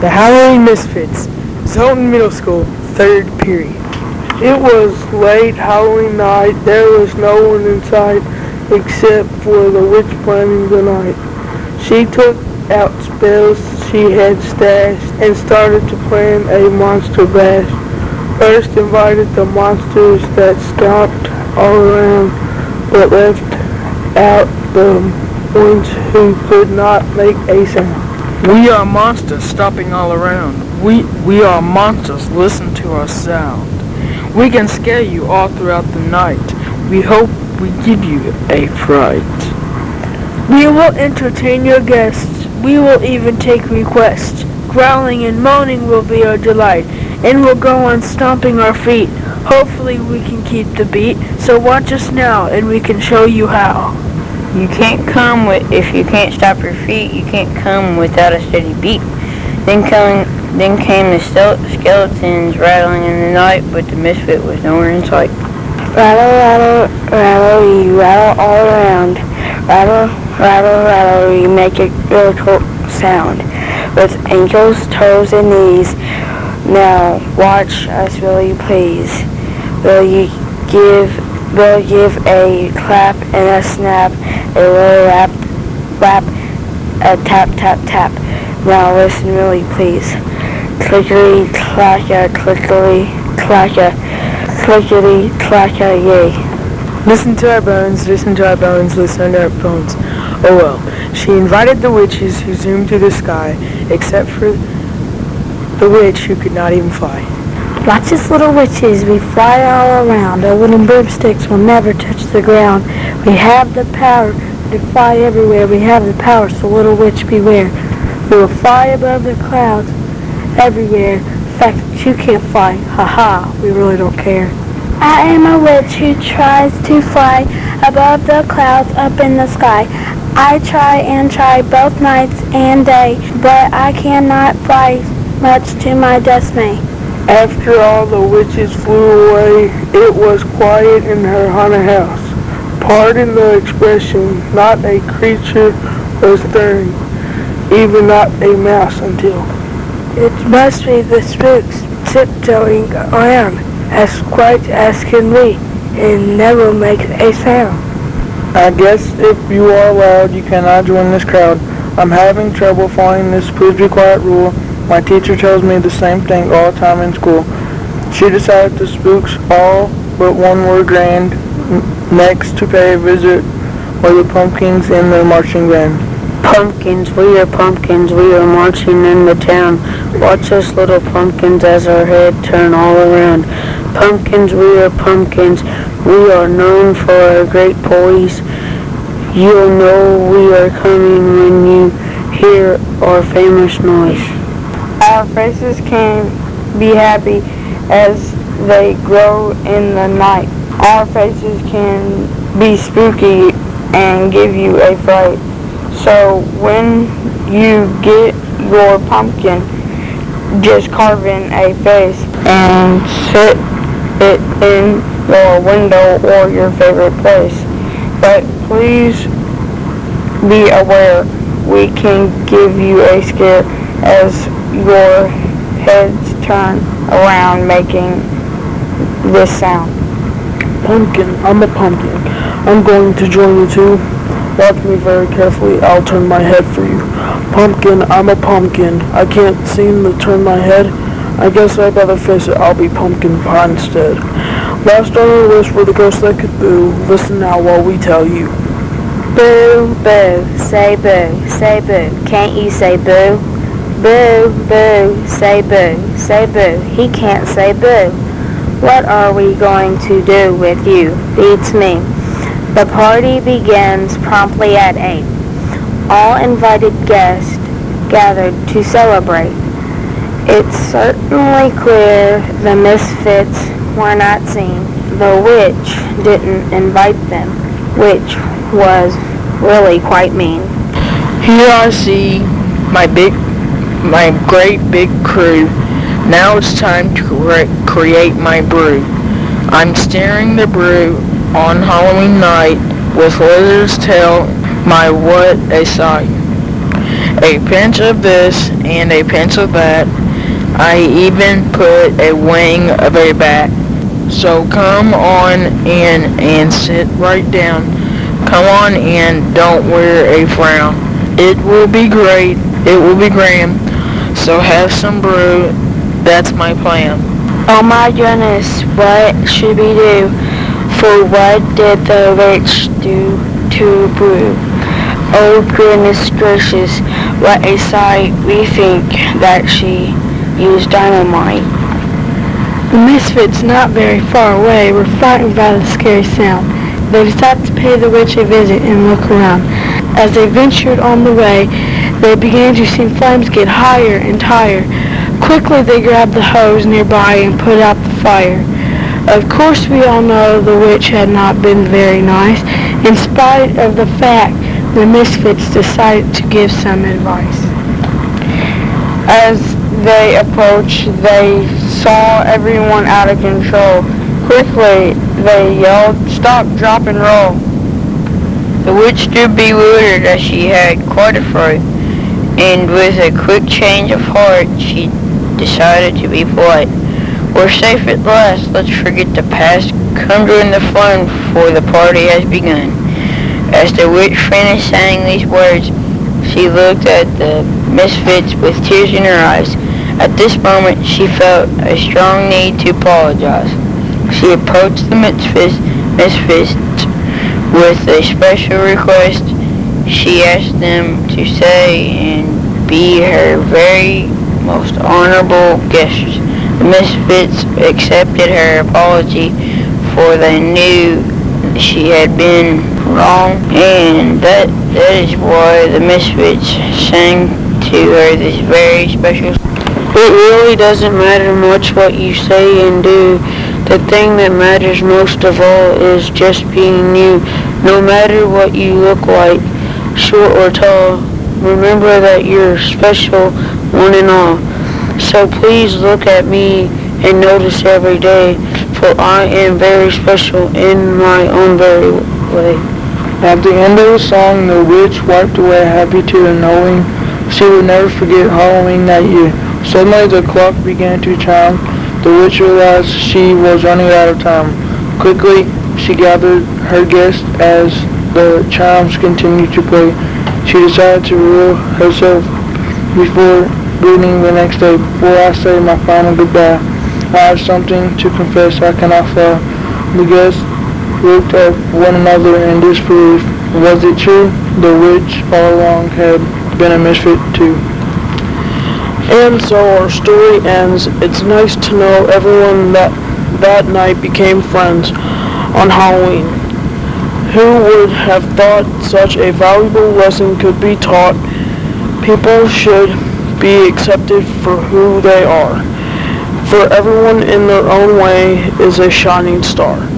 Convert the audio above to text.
The Halloween Misfits, Zoltan Middle School, 3rd period. It was late Halloween night. There was no one in sight except for the witch planning the night. She took out spells she had stashed and started to plan a monster bash. First invited the monsters that stomped all around, but left out the ones who could not make a sound. We are monsters stomping all around. We are monsters, listen to our sound. We can scare you all throughout the night. We hope we give you a fright. We will entertain your guests. We will even take requests. Growling and moaning will be our delight, and we'll go on stomping our feet. Hopefully we can keep the beat, so watch us now and we can show you how. You can't come if you can't stop your feet. You can't come without a steady beat. Then came the skeletons rattling in the night, but the misfit was nowhere in sight. Rattle, rattle, rattle, you rattle all around. Rattle, rattle, rattle, you make a little sound. With ankles, toes, and knees. Now watch us, will you please? Will you give a clap and a snap, a little rap, rap, a tap, tap, tap. Now listen really please. Clickety, clacka, clickety, clacka, clickety, clacka, yay. Listen to our bones, listen to our bones, listen to our bones. Oh well, she invited the witches who zoomed through the sky, except for the witch who could not even fly. Watch us, little witches, we fly all around. Our wooden broomsticks will never touch the ground. We have the power to fly everywhere. We have the power, so little witch beware. We will fly above the clouds everywhere. The fact that you can't fly, haha, we really don't care. I am a witch who tries to fly above the clouds up in the sky. I try and try both nights and day, but I cannot fly much to my dismay. After all the witches flew away, it was quiet in her haunted house. Pardon the expression, not a creature was stirring, even not a mouse until It must be the spooks tiptoeing around, as quiet as can be, and never make a sound. I guess if you are loud, you cannot join this crowd. I'm having trouble following this please be quiet rule. My teacher tells me the same thing all the time in school. She decided the spooks, all but one, were grand. Next to pay a visit were the pumpkins in their marching band. Pumpkins, we are marching in the town. Watch us, little pumpkins, as our head turn all around. Pumpkins, we are known for our great poise. You'll know we are coming when you hear our famous noise. Our faces can be happy as they glow in the night. Our faces can be spooky and give you a fright. So when you get your pumpkin, just carve in a face and sit it in your window or your favorite place. But please be aware, we can give you a scare as your heads turn around making this sound. Pumpkin, I'm a pumpkin. I'm going to join you too. Watch me very carefully. I'll turn my head for you. Pumpkin, I'm a pumpkin. I can't seem to turn my head. I guess I better face it. I'll be pumpkin pie instead. Last on our list were the ghosts that could boo. Listen now while we tell you. Boo, boo, say boo, say boo. Can't you say boo? Boo, boo, say boo, say boo. He can't say boo. What are we going to do with you? Beats me. The party begins promptly at 8. All invited guests gathered to celebrate. It's certainly clear the misfits were not seen. The witch didn't invite them, which was really quite mean. Here I see my great big crew. Now it's time to create my brew. I'm stirring the brew on Halloween night with lizard's tail, my what a sight. a pinch of this and a pinch of that. I even put a wing of a bat. So come on in and sit right down. Come on in, don't wear a frown. It will be great, it will be grand. So have some brew, that's my plan. Oh my goodness, what should we do? For what did the witch do to brew? Oh goodness gracious, what a sight. We think that she used dynamite. The misfits, not very far away, were frightened by the scary sound. They decided to pay the witch a visit and look around. As they ventured on the way, they began to see flames get higher and higher. Quickly they grabbed the hose nearby and put out the fire. Of course we all know the witch had not been very nice. In spite of the fact, the misfits decided to give some advice. As they approached, they saw everyone out of control. Quickly, they yelled, "Stop, drop, and roll." The witch stood bewildered as she had quite a fright, and with a quick change of heart, she decided to be polite. "We're safe at last. Let's forget the past. Come join the fun, for the party has begun." As the witch finished saying these words, she looked at the misfits with tears in her eyes. At this moment, she felt a strong need to apologize. She approached the misfits with a special request. She asked them to stay and be her very most honorable guests. The misfits accepted her apology, for they knew she had been wrong, and that is why the misfits sang to her this very special song. It really doesn't matter much what you say and do. The thing that matters most of all is just being you, no matter what you look like, short or tall. Remember that you're special, one and all. So please look at me and notice every day, for I am very special in my own very way. At the end of the song, the witch wiped away happy tears, knowing she would never forget Halloween that year. Suddenly the clock began to chime. The witch realized she was running out of time. Quickly, she gathered her guests as the chimes continued to play. She decided to rule herself before greeting the next day. Before I say my final goodbye, I have something to confess I cannot fly. The guests looked at one another in disbelief. Was it true? The witch all along had been a misfit too. And so our story ends. It's nice to know everyone that night became friends on Halloween. Who would have thought such a valuable lesson could be taught? People should be accepted for who they are, for everyone in their own way is a shining star.